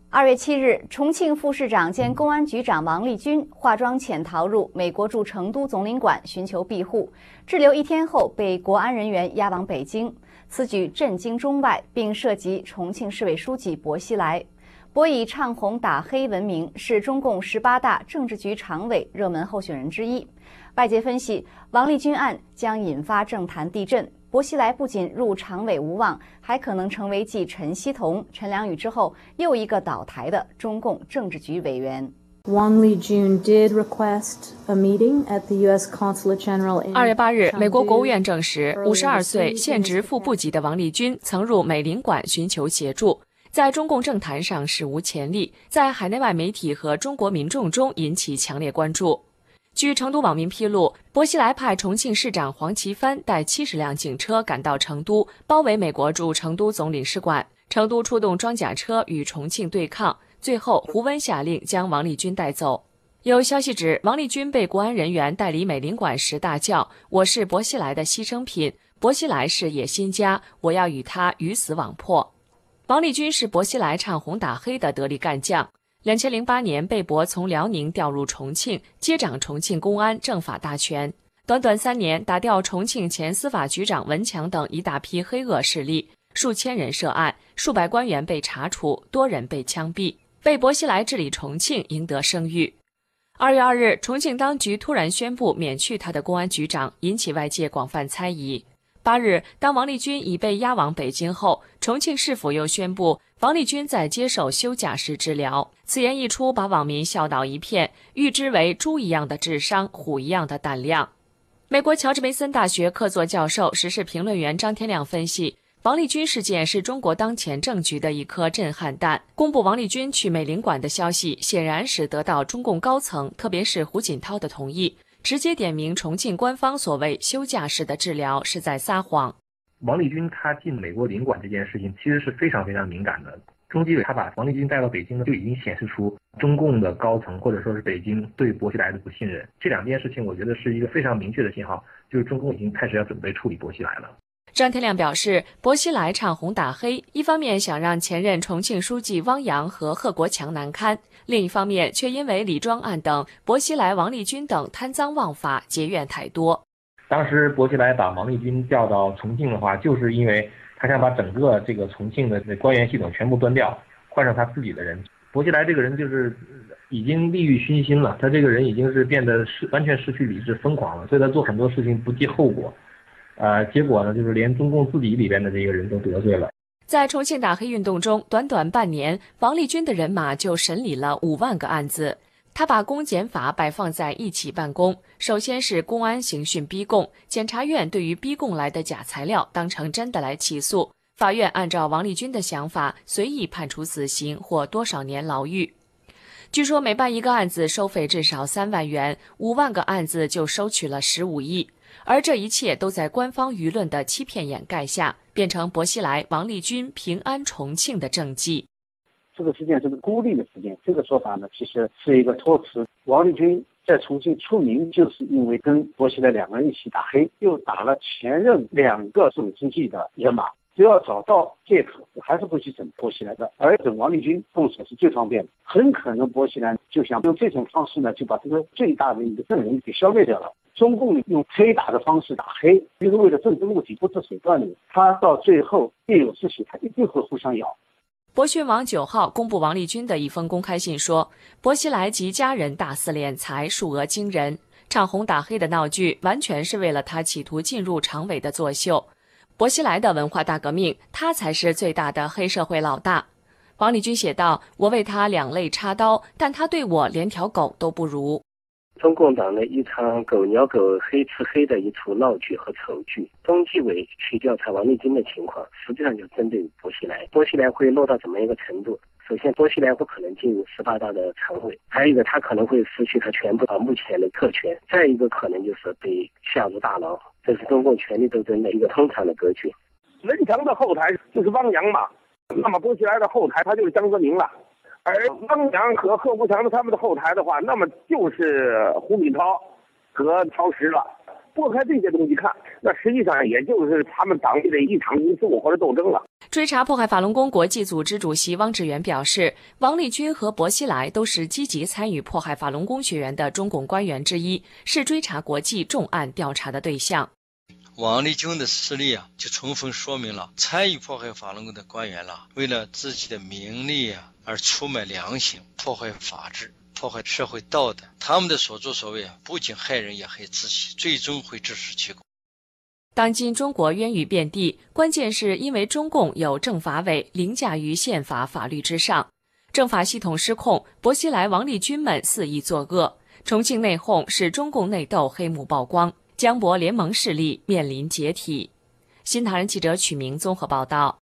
2月7日，重庆副市长兼公安局长王立军化妆潜逃入美国驻成都总领馆寻求庇护，滞留1天后被国安人员押往北京。此举震惊中外，并涉及重庆市委书记薄熙来。薄以唱红打黑闻名，是中共18大政治局常委热门候选人之一。外界分析，王立军案将引发政坛地震。薄熙来不仅入常委无望，还可能成为继陈希同、陈良宇之后又一个倒台的中共政治局委员。 Wang Lijun did request a meeting at the U.S. Consulate General in 2月8日，美国国务院证实，52岁现职副部级的王立军曾入美领馆寻求协助，在中共政坛上史无前例，在海内外媒体和中国民众中引起强烈关注。据成都网民披露，薄熙来派重庆市长黄奇帆带70辆警车赶到成都，包围美国驻成都总领事馆。成都出动装甲车与重庆对抗，最后胡温下令将王立军带走。有消息指，王立军被国安人员带离美领馆时大叫：“我是薄熙来的牺牲品，薄熙来是野心家，我要与他鱼死网破。”王立军是薄熙来唱红打黑的得力干将。2008年被薄从辽宁调入重庆，接掌重庆公安政法大权。短短3年，打掉重庆前司法局长文强等一大批黑恶势力，数千人涉案，数百官员被查处，多人被枪毙，为薄熙来治理重庆赢得声誉。2月2日，重庆当局突然宣布免去他的公安局长，引起外界广泛猜疑。8日，当王立军已被押往北京后，重庆市府又宣布王立军在接受休假室治疗。此言一出，把网民笑倒一片，誉之为猪一样的智商，虎一样的胆量。美国乔治梅森大学客座教授、时事评论员张天亮分析，王立军事件是中国当前政局的一颗震撼弹。公布王立军去美领馆的消息，显然是得到中共高层，特别是胡锦涛的同意，直接点名重庆官方所谓休假式的治疗是在撒谎。 王立军他进美国领馆这件事情其实是非常非常敏感的。中纪委他把王立军带到北京呢，就已经显示出中共的高层或者说是北京对薄熙来的不信任。这2件事情我觉得是一个非常明确的信号，就是中共已经开始要准备处理薄熙来了。 张天亮表示，薄熙来唱红打黑，一方面想让前任重庆书记汪洋和贺国强难堪，另一方面却因为李庄案等薄熙来、王立军等贪赃枉法结怨太多。 当时薄熙来把王立军调到重庆的话，就是因为他想把整个这个重庆的官员系统全部端掉，换上他自己的人。薄熙来这个人就是已经利欲熏心了，他这个人已经是变得完全失去理智、疯狂了，所以他做很多事情不计后果。结果呢，就是连中共自己里边的这个人都得罪了。 在重庆打黑运动中，短短半年，王立军的人马就审理了5万个案子。他把公检法摆放在一起办公，首先是公安刑讯逼供，检察院对于逼供来的假材料当成真的来起诉，法院按照王立军的想法随意判处死刑或多少年牢狱。据说每办一个案子收费至少3万元，5万个案子就收取了15亿。而这一切都在官方舆论的欺骗掩盖下，变成薄熙来、王立军平安重庆的政绩。 这个事件是个孤立的事件，这个说法呢，其实是一个托词。王立军在重庆出名，就是因为跟薄熙来2个人一起打黑，又打了前任2个总书记的人马。只要找到借口，还是会去整薄熙来的。而整王立军动手是最方便的，很可能薄熙来就想用这种方式呢，就把这个最大的一个证人给消灭掉了。中共用黑打的方式打黑，就是为了政治目的，不择手段的。他到最后一有事情，他一定会互相咬。 博讯网9号公布王立军的一封公开信说，薄熙来及家人大肆敛财，数额惊人，唱红打黑的闹剧完全是为了他企图进入常委的作秀。薄熙来的文化大革命，他才是最大的黑社会老大。王立军写道：“我为他两肋插刀，但他对我连条狗都不如。” 中共党的一场狗咬狗、黑吃黑的一出闹剧和丑剧。中纪委去调查王立军的情况，实际上就针对薄熙来。薄熙来会落到怎么一个程度？首先，薄熙来不可能进入18大的常委；还有一个，他可能会失去他全部目前的特权；再一个，可能就是被下入大牢。这是中共权力斗争的一个通常的格局。 文强的后台就是汪洋嘛，那么薄熙来的后台他就是江泽民了。而汪洋和贺国强他们的后台的话，那么就是胡锦涛和曹石了。拨开这些东西看，那实际上也就是他们党内的一场因素或者斗争了。 追查迫害法轮功国际组织主席汪志远表示，王立军和薄熙来都是积极参与迫害法轮功学员的中共官员之一，是追查国际重案调查的对象。 王立军的事例就充分说明了参与迫害法轮功的官员为了自己的名利而出卖良心，破坏法治，破坏社会道德，他们的所作所为不仅害人也害自己，最终会自食其果。 当今中国冤狱遍地，关键是因为中共有政法委凌驾于宪法法律之上，政法系统失控，薄熙来、王立军们肆意作恶，重庆内讧使中共内斗黑幕曝光，江薄联盟势力面临解体。新唐人记者曲明综合报道。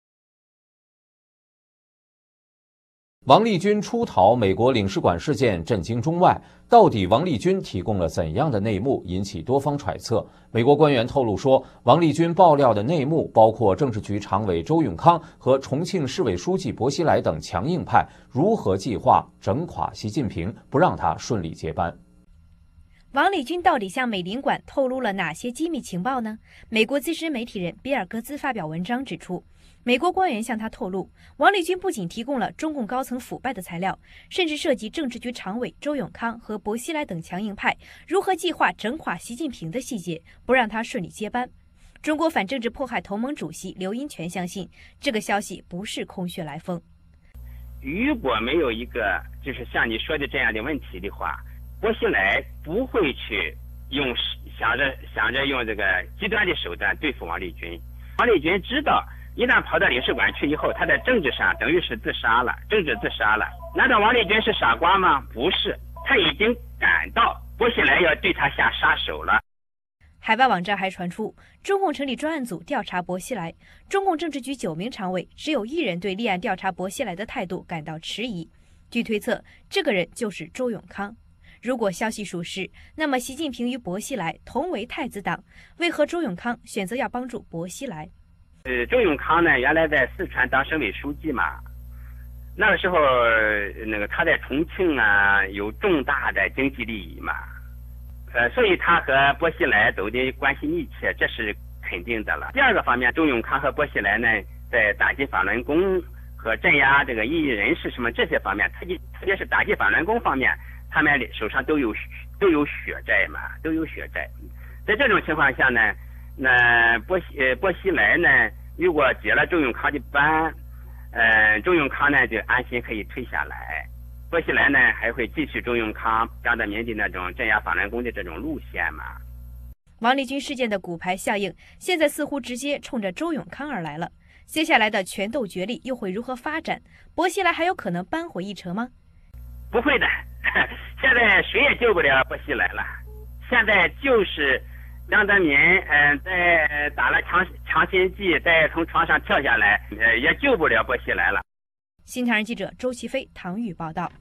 王立军出逃美国领事馆事件震惊中外，到底王立军提供了怎样的内幕，引起多方揣测。美国官员透露说，王立军爆料的内幕包括政治局常委周永康和重庆市委书记薄熙来等强硬派如何计划整垮习近平，不让他顺利接班。 王立军到底向美领馆透露了哪些机密情报呢？美国资深媒体人比尔戈兹发表文章指出，美国官员向他透露，王立军不仅提供了中共高层腐败的材料，甚至涉及政治局常委周永康和薄熙来等强硬派如何计划整垮习近平的细节，不让他顺利接班。中国反政治迫害同盟主席刘英权相信，这个消息不是空穴来风。 如果没有一个就是像你说的这样的问题的话，薄熙来不会去想着用这个极端的手段对付王立军。王立军知道，一旦跑到领事馆去以后，他在政治上等于是自杀了，政治自杀了。难道王立军是傻瓜吗？不是，他已经感到薄熙来要对他下杀手了。 海外网站还传出，中共成立专案组调查薄熙来，中共政治局9名常委只有1人对立案调查薄熙来的态度感到迟疑。据推测，这个人就是周永康。如果消息属实，那么习近平与薄熙来同为太子党，为何周永康选择要帮助薄熙来？ 周永康呢，原来在四川当省委书记嘛，那个时候他在重庆有重大的经济利益嘛，所以他和薄熙来走的关系密切，这是肯定的了。第二个方面，周永康和薄熙来呢，在打击法轮功和镇压这个异议人士什么这些方面，特别是打击法轮功方面，他们手上都有血债嘛，都有血债。在这种情况下呢，那薄熙来呢，如果接了周永康的班，周永康呢就安心可以退下来。薄熙来呢还会继续周永康、江泽民的那种镇压法轮功的这种路线嘛。 王立军事件的骨牌效应，现在似乎直接冲着周永康而来了。接下来的权斗角力又会如何发展？薄熙来还有可能扳回一城吗？ 不会的，现在谁也救不了薄熙来了。现在就是江泽民，在打了强心剂，再从床上跳下来，也救不了薄熙来了。 新唐人记者周其飞、唐宇报道。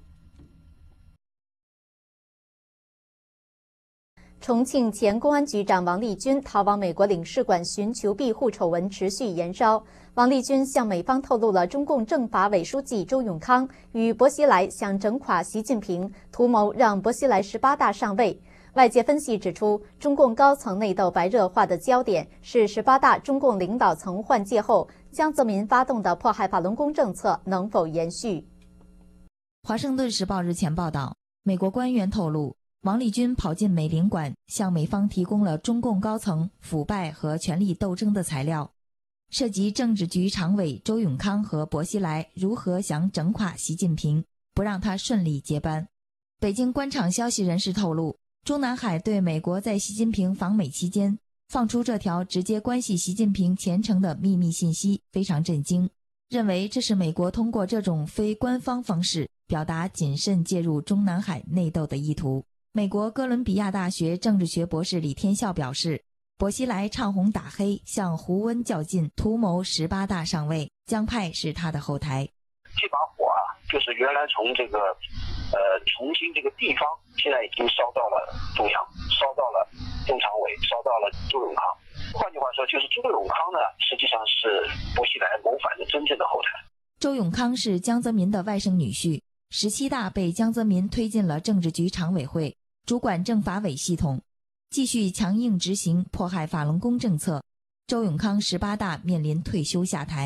重庆前公安局长王立军逃往美国领事馆寻求庇护丑闻持续延烧。王立军向美方透露了中共政法委书记周永康与薄熙来想整垮习近平，图谋让薄熙来18大上位。外界分析指出，中共高层内斗白热化的焦点是18大中共领导层换届后，江泽民发动的迫害法轮功政策能否延续。 华盛顿时报日前报道，美国官员透露，王立军跑进美领馆，向美方提供了中共高层腐败和权力斗争的材料，涉及政治局常委周永康和薄熙来如何想整垮习近平，不让他顺利接班。北京官场消息人士透露，中南海对美国在习近平访美期间放出这条直接关系习近平前程的秘密信息，非常震惊，认为这是美国通过这种非官方方式表达谨慎介入中南海内斗的意图。美国哥伦比亚大学政治学博士李天笑表示，薄熙来唱红打黑，向胡温较劲，图谋18大上位，江派是他的后台。 这把火就是原来从这个重庆这个地方，现在已经烧到了中央，烧到了中常委，烧到了周永康。换句话说，就是周永康呢，实际上是薄熙来谋反的真正的后台。 周永康是江泽民的外甥女婿，17大被江泽民推进了政治局常委会，主管政法委系统，继续强硬执行迫害法轮功政策。周永康18大面临退休下台。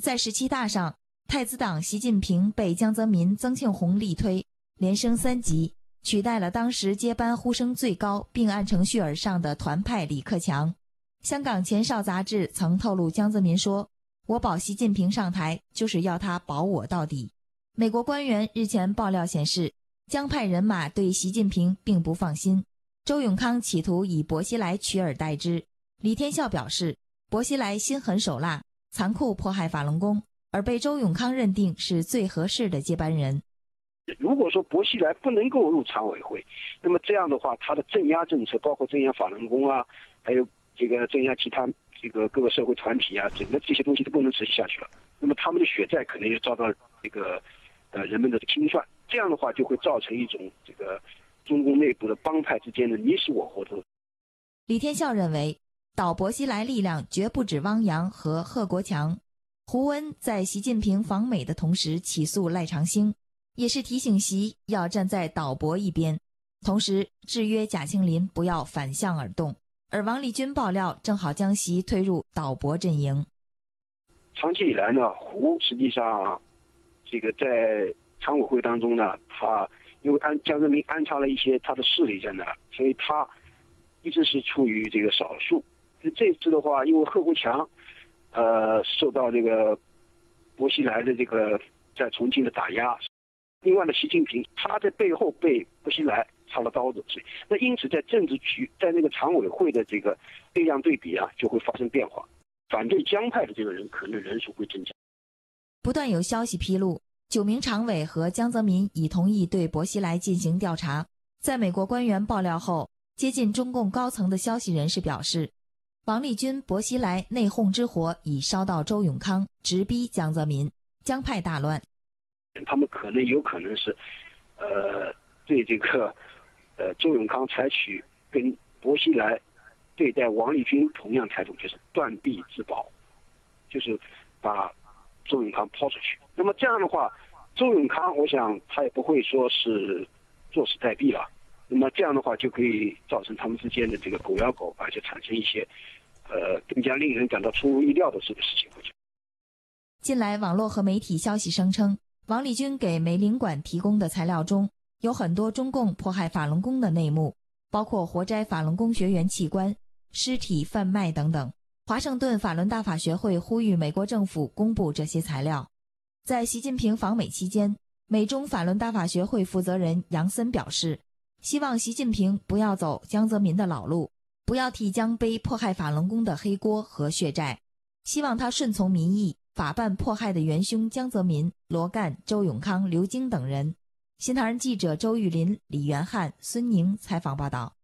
在17大上，太子党习近平被江泽民、曾庆红力推，连升3级，取代了当时接班呼声最高并按程序而上的团派李克强。香港前哨杂志曾透露，江泽民说：“我保习近平上台，就是要他保我到底。”美国官员日前爆料显示，江派人马对习近平并不放心，周永康企图以薄熙来取而代之。李天笑表示，薄熙来心狠手辣，残酷迫害法轮功，而被周永康认定是最合适的接班人。 如果说薄熙来不能够入常委会，那么这样的话，他的镇压政策，包括镇压法轮功啊，还有这个镇压其他这个各个社会团体啊，整个这些东西都不能持续下去了。那么他们的血债可能也遭到这个人们的清算，这样的话就会造成一种这个中共内部的帮派之间的你死我活的。 李天笑认为，倒薄熙来力量绝不止汪洋和贺国强。胡温在习近平访美的同时起诉赖长兴，也是提醒习要站在倒薄一边，同时制约贾庆林不要反向而动。而王立军爆料正好将习推入倒薄阵营。 长期以来呢，胡实际上这个在常委会当中呢，他因为江泽民安插了一些他的势力在那，所以他一直是处于这个少数。这次的话，因为贺国强受到这个薄熙来的这个在重庆的打压，另外呢，习近平他在背后被薄熙来插了刀子，那因此在政治局在那个常委会的这个力量对比啊，就会发生变化。反对江派的这个人可能人数会增加。 不断有消息披露，9名常委和江泽民已同意对薄熙来进行调查。在美国官员爆料后，接近中共高层的消息人士表示，王立军、薄熙来内讧之火已烧到周永康，直逼江泽民，江派大乱。 他们有可能是对这个周永康采取跟薄熙来对待王立军同样态度，就是断臂自保，就是把周永康抛出去。那么这样的话，周永康我想他也不会说是坐视待毙了。那么这样的话就可以造成他们之间的这个狗咬狗，而且产生一些更加令人感到出乎意料的这个事情。 近来网络和媒体消息声称，王立军给梅领馆提供的材料中有很多中共迫害法轮功的内幕，包括活摘法轮功学员器官、尸体贩卖等等。华盛顿法轮大法学会呼吁美国政府公布这些材料。在习近平访美期间，美中法轮大法学会负责人杨森表示，希望习近平不要走江泽民的老路，不要替江背迫害法轮功的黑锅和血债，希望他顺从民意，法办迫害的元凶江泽民、罗干、周永康、刘晶等人。新唐人记者周玉林、李元汉、孙宁采访报道。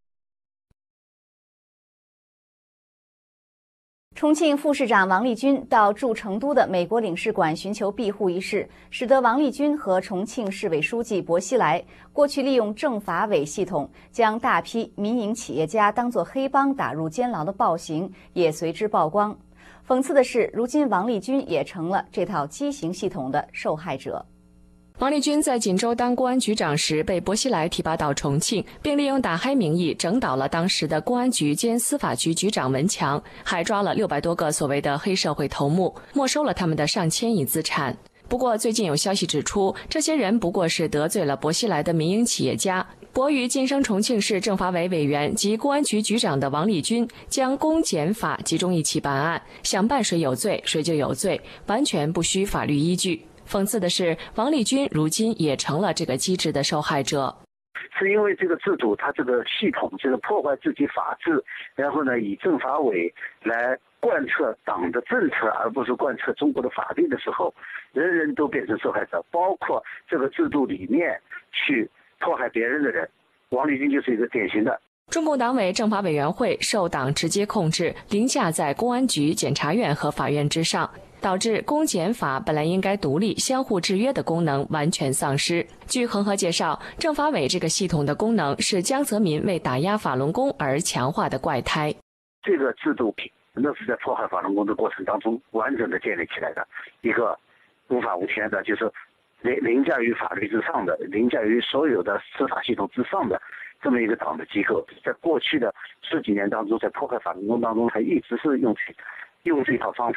重庆副市长王立军到驻成都的美国领事馆寻求庇护一事，使得王立军和重庆市委书记薄熙来过去利用政法委系统将大批民营企业家当作黑帮打入监牢的暴行也随之曝光。讽刺的是，如今王立军也成了这套畸形系统的受害者。 王立军在锦州当公安局长时被薄熙来提拔到重庆，并利用打黑名义整倒了当时的公安局兼司法局局长文强，还抓了600多个所谓的黑社会头目，没收了他们的上千亿资产。不过最近有消息指出，这些人不过是得罪了薄熙来的民营企业家。薄于晋升重庆市政法委委员及公安局局长的王立军，将公检法集中一起办案，想办谁有罪谁就有罪，完全不需法律依据。讽刺的是，王立军如今也成了这个机制的受害者。 是因为这个制度，它这个系统，这个破坏自己法治，然后呢，以政法委来贯彻党的政策，而不是贯彻中国的法律的时候，人人都变成受害者，包括这个制度里面去迫害别人的人。王立军就是一个典型的。 中共党委政法委员会受党直接控制，凌驾在公安局、检察院和法院之上，导致公检法本来应该独立、相互制约的功能完全丧失。据恒河介绍，政法委这个系统的功能是江泽民为打压法轮功而强化的怪胎。 这个制度那是在迫害法轮功的过程当中完整的建立起来的一个无法无天的，就是凌驾于法律之上的，凌驾于所有的司法系统之上的这么一个党的机构。在过去的10几年当中，在迫害法轮功当中，还一直是用这套方法。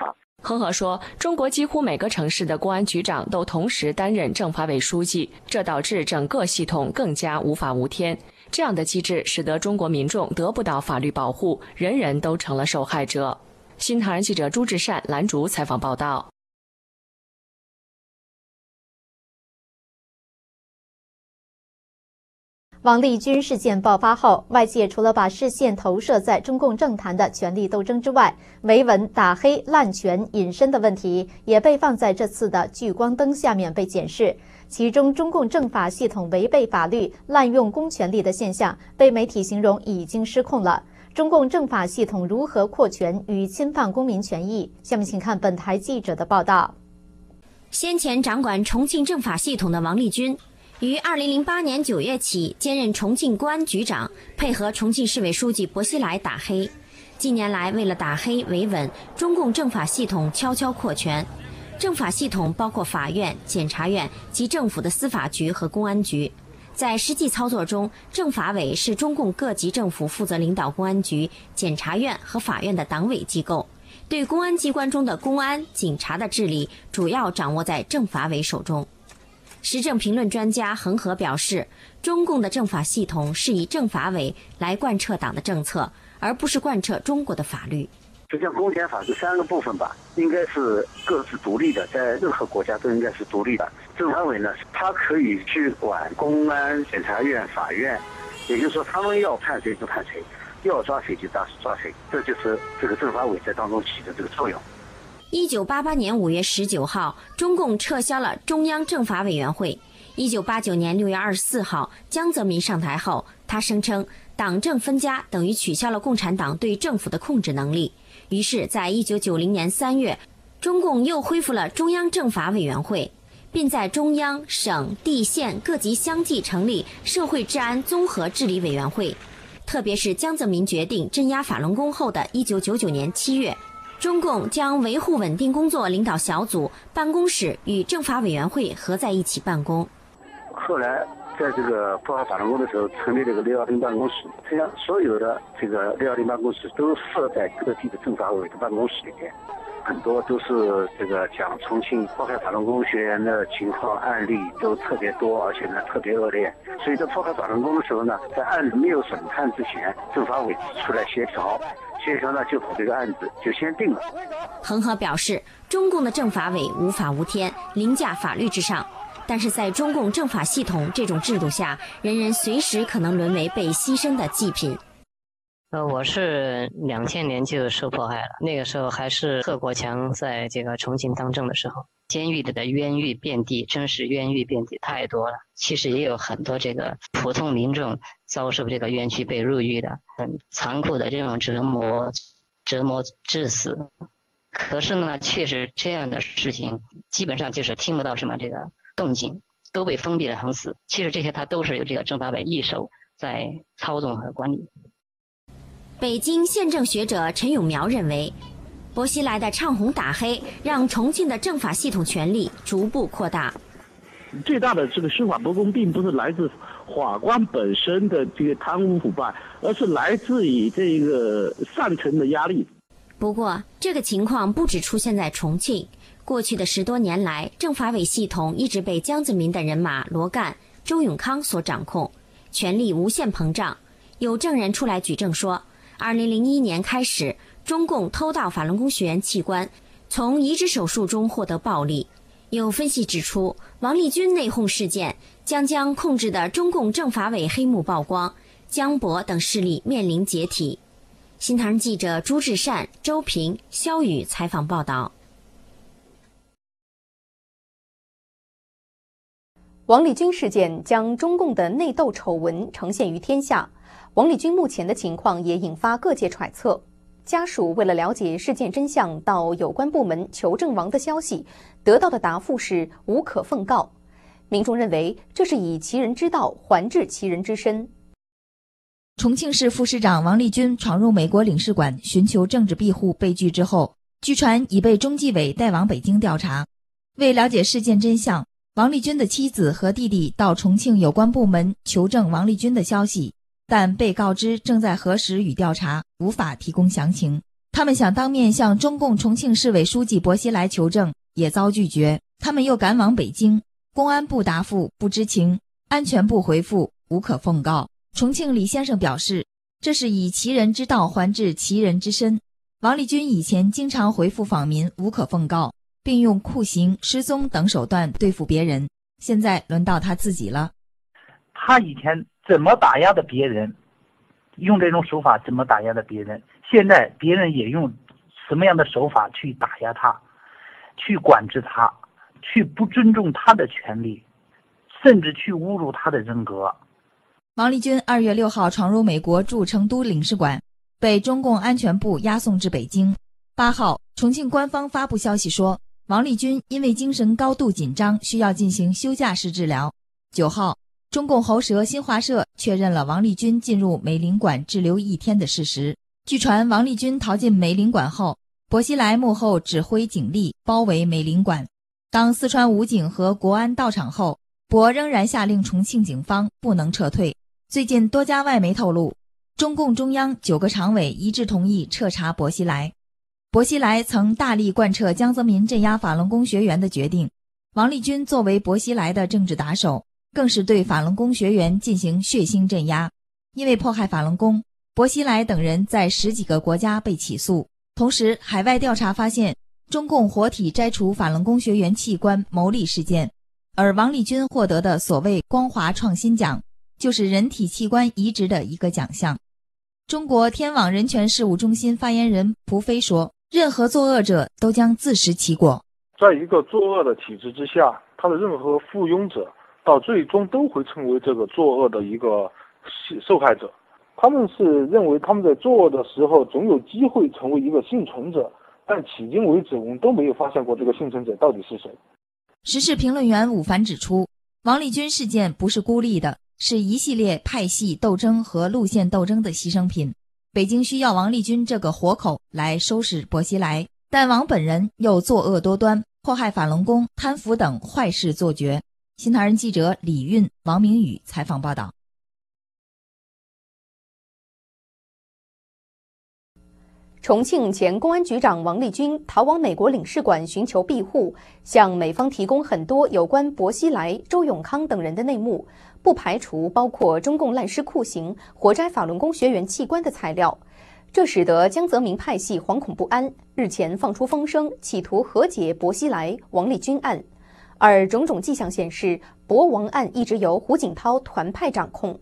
恒河说，中国几乎每个城市的公安局长都同时担任政法委书记，这导致整个系统更加无法无天。这样的机制使得中国民众得不到法律保护，人人都成了受害者。新唐人记者朱志善、兰竹采访报道。 王立军事件爆发后，外界除了把视线投射在中共政坛的权力斗争之外，维稳、打黑、滥权、隐身的问题也被放在这次的聚光灯下面被检视。其中，中共政法系统违背法律、滥用公权力的现象，被媒体形容已经失控了。中共政法系统如何扩权与侵犯公民权益？下面请看本台记者的报道。 先前掌管重庆政法系统的王立军，于2008年9月起兼任重庆公安局长，配合重庆市委书记薄熙来打黑。近年来，为了打黑维稳，中共政法系统悄悄扩权。政法系统包括法院、检察院及政府的司法局和公安局。在实际操作中，政法委是中共各级政府负责领导公安局、检察院和法院的党委机构。对公安机关中的公安、警察的治理，主要掌握在政法委手中。时政评论专家恒河表示，中共的政法系统是以政法委来贯彻党的政策，而不是贯彻中国的法律。 就像公检法这3个部分吧，应该是各自独立的，在任何国家都应该是独立的。政法委呢，它可以去管公安、检察院、法院，也就是说，他们要判谁就判谁，要抓谁就抓谁，这就是这个政法委在当中起的这个作用。 1988年5月19号，中共撤销了中央政法委员会。1989年6月24号，江泽民上台后，他声称党政分家等于取消了共产党对政府的控制能力。于是，在1990年3月，中共又恢复了中央政法委员会，并在中央、省、地、县各级相继成立社会治安综合治理委员会。特别是江泽民决定镇压法轮功后的1999年7月，中共将维护稳定工作领导小组办公室与政法委员会合在一起办公。 后来在这个破坏法轮功的时候，成立这个610办公室，实际上所有的这个610办公室都设在各地的政法委的办公室里面，很多都是这个讲重庆破坏法轮功学员的情况案例都特别多，而且呢特别恶劣。所以在破坏法轮功的时候呢，在案子没有审判之前，政法委出来协调呢，就把这个案子就先定了。 恒河表示，中共的政法委无法无天，凌驾法律之上。但是在中共政法系统这种制度下，人人随时可能沦为被牺牲的祭品。 我是2000年就受迫害了，那个时候还是贺国强在这个重庆当政的时候，监狱里的冤狱遍地，真是冤狱遍地太多了。其实也有很多这个普通民众遭受这个冤屈被入狱的，很残酷的这种折磨致死。可是呢，确实这样的事情基本上就是听不到什么这个动静，都被封闭得很死。其实这些他都是由这个政法委一手在操纵和管理。 北京宪政学者陈永苗认为，薄熙来的唱红打黑，让重庆的政法系统权力逐步扩大。 最大的这个司法不公，并不是来自法官本身的这个贪污腐败，而是来自于这个上层的压力。 不过，这个情况不只出现在重庆。过去的10多年来，政法委系统一直被江泽民的人马罗干、周永康所掌控，权力无限膨胀。有证人出来举证说，2001年开始，中共偷盗法轮功学员器官，从移植手术中获得暴利。有分析指出，王立军内讧事件将控制的中共政法委黑幕曝光，江博等势力面临解体。新唐人记者朱志善、周平、肖宇采访报道。 王立军事件将中共的内斗丑闻呈现于天下，王立军目前的情况也引发各界揣测。家属为了了解事件真相，到有关部门求证王的消息，得到的答复是无可奉告。民众认为这是以其人之道还治其人之身。 重庆市副市长王立军闯入美国领事馆寻求政治庇护被拒之后，据传已被中纪委带往北京调查。为了解事件真相，王立军的妻子和弟弟到重庆有关部门求证王立军的消息，但被告知正在核实与调查，无法提供详情。 他们想当面向中共重庆市委书记薄熙来求证，也遭拒绝。他们又赶往北京，公安部答复不知情，安全部回复无可奉告。重庆李先生表示，这是以其人之道还治其人之身。王立军以前经常回复访民无可奉告，并用酷刑、失踪等手段对付别人，现在轮到他自己了。 他以前怎么打压的别人，用这种手法怎么打压的别人，现在别人也用什么样的手法去打压他，去管制他，去不尊重他的权利，甚至去侮辱他的人格。 王立军2月6号闯入美国驻成都领事馆，被中共安全部押送至北京。8号，重庆官方发布消息说，王立军因为精神高度紧张，需要进行休假式治疗。9号，中共喉舌新华社确认了王立军进入美领馆滞留1天的事实。据传，王立军逃进美领馆后，薄熙来幕后指挥警力包围美领馆。当四川武警和国安到场后，薄仍然下令重庆警方不能撤退。最近多家外媒透露，中共中央9个常委一致同意彻查薄熙来。薄熙来曾大力贯彻江泽民镇压法轮功学员的决定，王立军作为薄熙来的政治打手，更是对法轮功学员进行血腥镇压。因为迫害法轮功，薄熙来等人在10几个国家被起诉。同时，海外调查发现，中共活体摘除法轮功学员器官牟利事件，而王立军获得的所谓光华创新奖，就是人体器官移植的一个奖项。中国天网人权事务中心发言人蒲飞说，任何作恶者都将自食其果。 在一个作恶的体制之下，他的任何附庸者到最终都会成为这个作恶的一个受害者。他们是认为他们在作恶的时候总有机会成为一个幸存者，但迄今为止我们都没有发现过这个幸存者到底是谁。 时事评论员武凡指出，王立军事件不是孤立的，是一系列派系斗争和路线斗争的牺牲品。北京需要王立军这个活口来收拾薄熙来，但王本人又作恶多端，迫害法轮功、贪腐等坏事做绝。新唐人记者李运、王明宇采访报道。 重庆前公安局长王立军逃往美国领事馆寻求庇护，向美方提供很多有关薄熙来、周永康等人的内幕，不排除包括中共滥施酷刑、活摘法轮功学员器官的材料。这使得江泽民派系惶恐不安，日前放出风声，企图和解薄熙来、王立军案。而种种迹象显示，薄王案一直由胡锦涛团派掌控。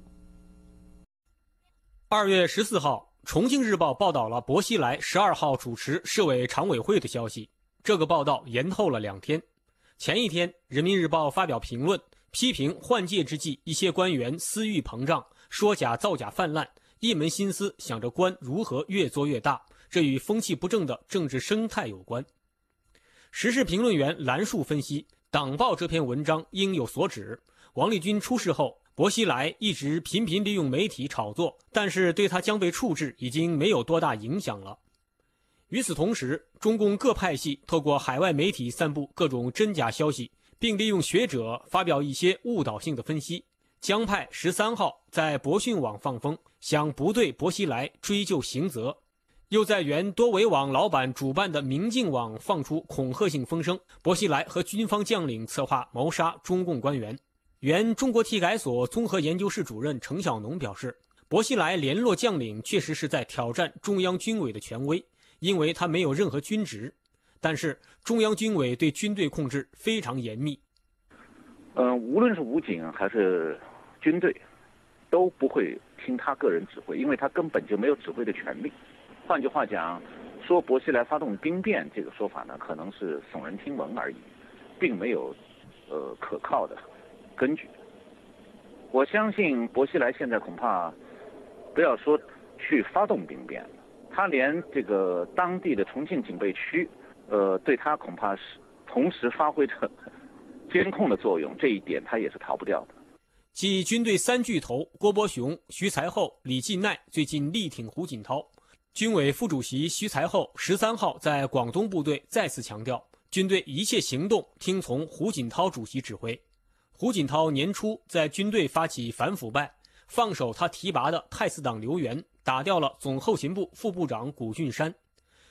2月14号。重庆日报报道了薄熙来12号主持市委常委会的消息，这个报道延后了2天。前一天，人民日报发表评论，批评换届之际一些官员私欲膨胀，说假造假泛滥，一门心思想着官如何越做越大，这与风气不正的政治生态有关。时事评论员兰树分析，党报这篇文章应有所指，王立军出事后，薄熙来一直频频利用媒体炒作，但是对他将被处置已经没有多大影响了。与此同时，中共各派系透过海外媒体散布各种真假消息，并利用学者发表一些误导性的分析。江派13号在博讯网放风，想不对薄熙来追究刑责，又在原多维网老板主办的明镜网放出恐吓性风声，薄熙来和军方将领策划谋杀中共官员。原中国体改所综合研究室主任程晓农表示，薄熙来联络将领确实是在挑战中央军委的权威，因为他没有任何军职，但是中央军委对军队控制非常严密。 无论是武警还是军队，都不会听他个人指挥，因为他根本就没有指挥的权利。换句话讲，说薄熙来发动兵变这个说法呢，可能是耸人听闻而已，并没有可靠的根据。我相信薄熙来现在恐怕不要说去发动兵变，他连这个当地的重庆警备区，对他恐怕是同时发挥着监控的作用，这一点他也是逃不掉的。 继军队3巨头郭伯雄、徐才厚、李进奈最近力挺胡锦涛，军委副主席徐才厚13号在广东部队再次强调，军队一切行动听从胡锦涛主席指挥。胡锦涛年初在军队发起反腐败，放手他提拔的太子党刘源，打掉了总后勤部副部长古俊山。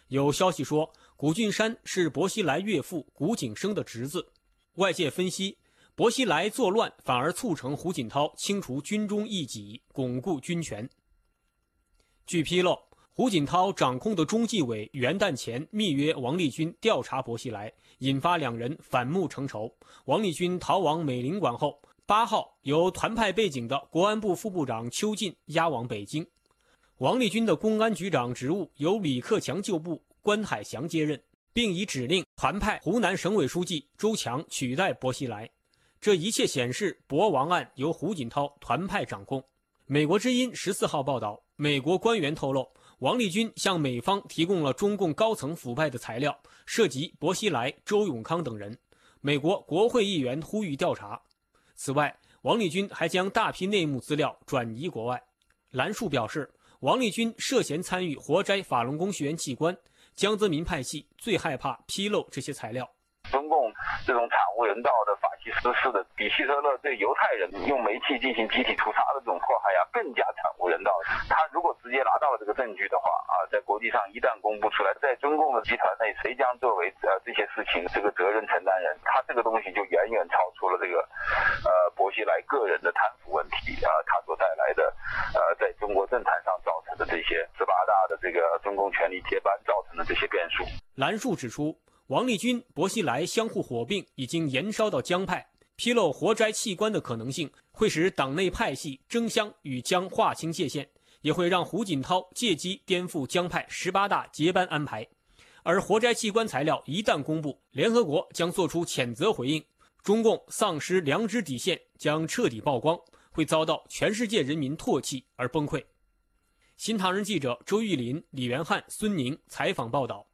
有消息说，谷俊山是薄熙来岳父谷景生的侄子。外界分析，薄熙来作乱反而促成胡锦涛清除军中异己，巩固军权。据披露，胡锦涛掌控的中纪委元旦前密约王立军调查薄熙来，引发两人反目成仇。王立军逃往美领馆后，8号由团派背景的国安部副部长邱进押往北京。王立军的公安局长职务由李克强旧部关海祥接任，并已指令团派湖南省委书记周强取代薄熙来。这一切显示薄王案由胡锦涛团派掌控。美国之音14号报道，美国官员透露，王立军向美方提供了中共高层腐败的材料，涉及薄熙来、周永康等人。美国国会议员呼吁调查。此外，王立军还将大批内幕资料转移国外。兰树表示，王立军涉嫌参与活摘法轮功学员器官，江泽民派系最害怕披露这些材料。 中共这种惨无人道的法西斯式的，比希特勒对犹太人用煤气进行集体屠杀的这种迫害更加惨无人道。他如果直接拿到了这个证据的话在国际上一旦公布出来，在中共的集团内，谁将作为这些事情这个责任承担人？他这个东西就远远超出了这个薄熙来个人的贪腐问题他所带来的在中国政坛上造成的这些18大的这个中共权力接班造成的这些变数。 兰树指出，王立军、薄熙来相互火并已经延烧到江派，披露活摘器官的可能性会使党内派系争相与江划清界限，也会让胡锦涛借机颠覆江派18大接班安排。而活摘器官材料一旦公布，联合国将做出谴责回应，中共丧失良知底线将彻底曝光，会遭到全世界人民唾弃而崩溃。新唐人记者周玉林、李元汉、孙宁采访报道。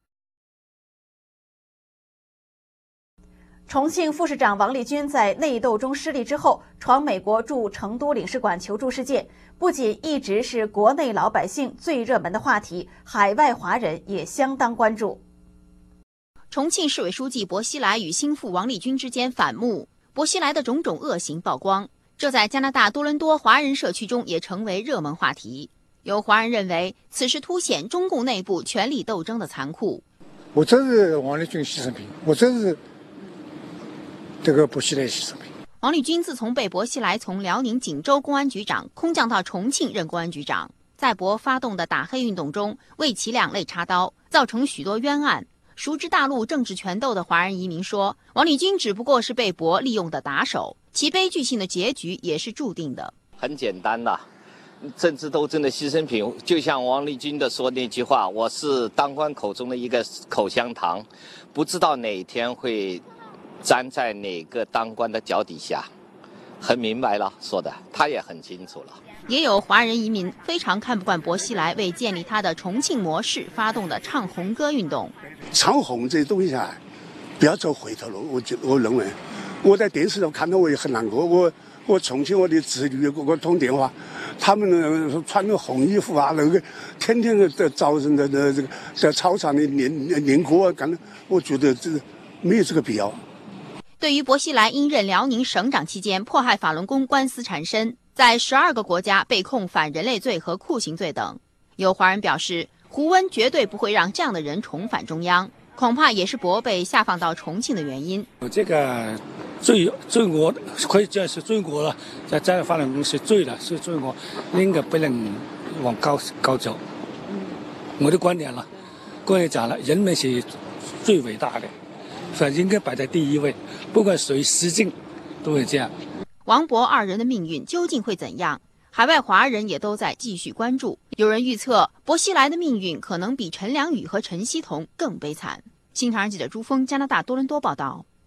重庆副市长王立军在内斗中失利之后，闯美国驻成都领事馆求助事件，不仅一直是国内老百姓最热门的话题，海外华人也相当关注。 重庆市委书记薄熙来与心腹王立军之间反目，薄熙来的种种恶行曝光，这在加拿大多伦多华人社区中也成为热门话题。有华人认为，此事凸显中共内部权力斗争的残酷。 我这是王立军牺牲品，我这是这个薄熙来牺牲品。 王立军自从被薄熙来从辽宁锦州公安局长空降到重庆任公安局长，在薄发动的打黑运动中为其两肋插刀，造成许多冤案。熟知大陆政治权斗的华人移民说，王立军只不过是被薄利用的打手，其悲剧性的结局也是注定的。 很简单的，政治斗争的牺牲品，就像王立军的说那句话，我是当官口中的一个口香糖，不知道哪天会粘在哪个当官的脚底下，很明白了，说的他也很清楚了。 也有华人移民非常看不惯薄熙来为建立他的重庆模式发动的唱红歌运动。 唱红这东西不要走回头路，我认为，我在电视上看到我也很难过。我重庆我的子女给我通电话，他们穿着红衣服那个天天的早人的这个在操场里练歌干，我觉得这没有这个必要。 对于薄熙来因任辽宁省长期间迫害法轮功官司缠身，在12个国家被控反人类罪和酷刑罪等，有华人表示，胡温绝对不会让这样的人重返中央，恐怕也是薄被下放到重庆的原因。 这个罪恶可以讲是罪恶了，在法轮功是罪了，是罪恶，应该不能往高走。我的观点了，刚才讲了，人们是最伟大的，所以应该摆在第一位，不管谁施政都会这样。 王薄二人的命运究竟会怎样？海外华人也都在继续关注。有人预测，薄熙来的命运可能比陈良宇和陈希同更悲惨。新唐人记者朱峰，加拿大多伦多报道。